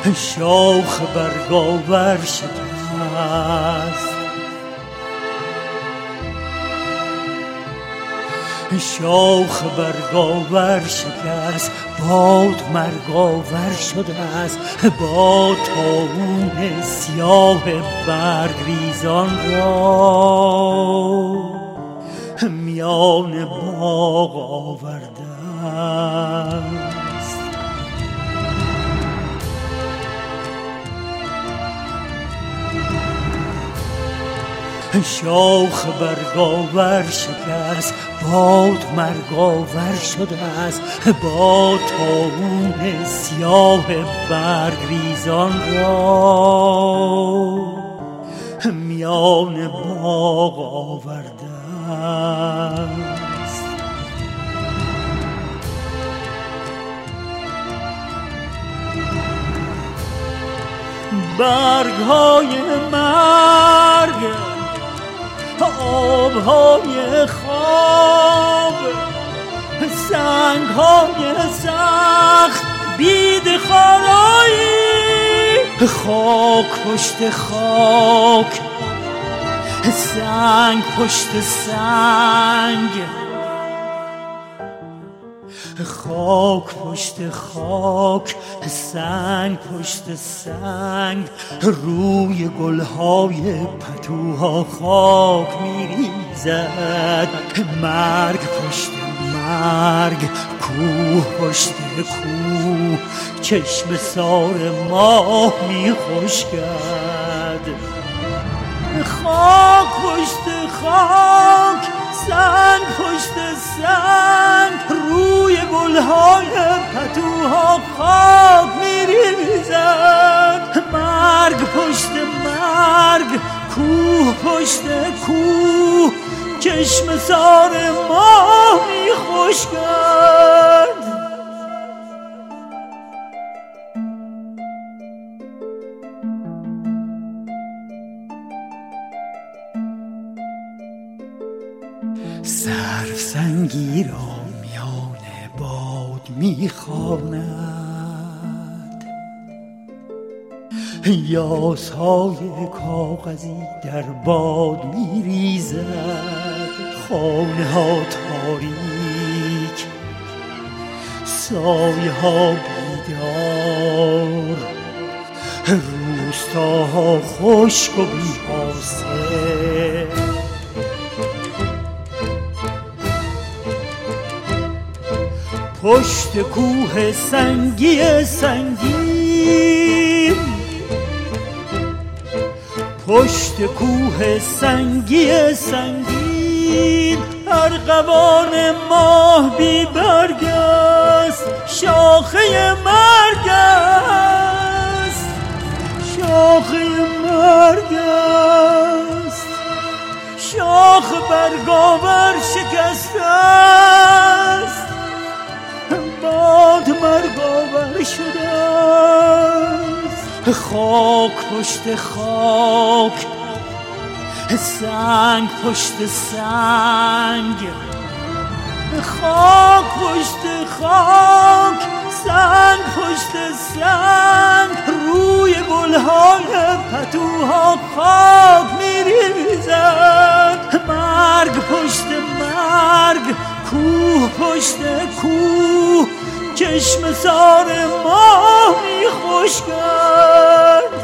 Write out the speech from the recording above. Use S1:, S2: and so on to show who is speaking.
S1: شاخ برگاور شکست، شاخ برگاور شکست، باد مرگاور شده است با طاعون سیاه برگریزان را میان باغ آورده است. شاخ برگاور شکست، باد مرگاور شده است با طاعون سیاه برگریزان را میان باغ آورده است. برگ‌های مرگ، آب‌های خواب، سنگ‌های سخت بید خارایی، خاک پشت خاک، سنگ پشت سنگ، خاک پشت خاک، سنگ پشت سنگ، روی گلهای پتوها خاک میریزد. مرگ پشت مرگ، کوه پشت کوه، چشم سار ماه میخشکد. خاک پشت خاک، سنگ پشت سنگ، روی گلهای پتوها خاک میریزد. مرگ پشت مرگ، کوه پشت کوه، چشم سار ماه میخشکد. سنگی را میان باد میخواند، یاسهای کاغذی در باد میریزد. خانه ها تاریک، سایه ها بیدار، روستاها خشک و بی‌حاصل. پشت کوه سنگی سنگین، پشت کوه سنگی سنگین، ارغوان ماه بی برگ است، شاخه مرگ است، شاخه مرگ است. شاخ برگاور شکسته است، باد مرگاور شده است. خاک پشت خاک، سنگ پشت سنگ، خاک پشت خاک، سنگ پشت سنگ، روی گلهای پتوها خاک میریزد. مرگ پشت مرگ، کوه پشت کوه، چشم سار ماه میخشکد.